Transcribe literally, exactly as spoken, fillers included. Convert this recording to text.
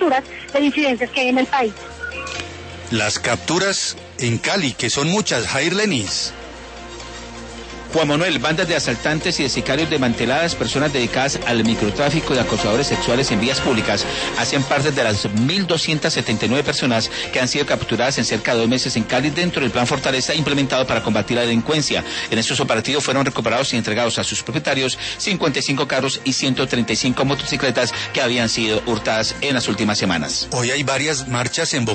capturas de disidencias que hay en el país. Las capturas en Cali, que son muchas, Jair Lenis. Juan Manuel, bandas de asaltantes y de sicarios desmanteladas, personas dedicadas al microtráfico de acosadores sexuales en vías públicas, hacían parte de las mil doscientas setenta y nueve personas que han sido capturadas en cerca de dos meses en Cali dentro del plan Fortaleza implementado para combatir la delincuencia. En estos operativos fueron recuperados y entregados a sus propietarios cincuenta y cinco carros y ciento treinta y cinco motocicletas que habían sido hurtadas en las últimas semanas. Hoy hay varias marchas en Bogotá.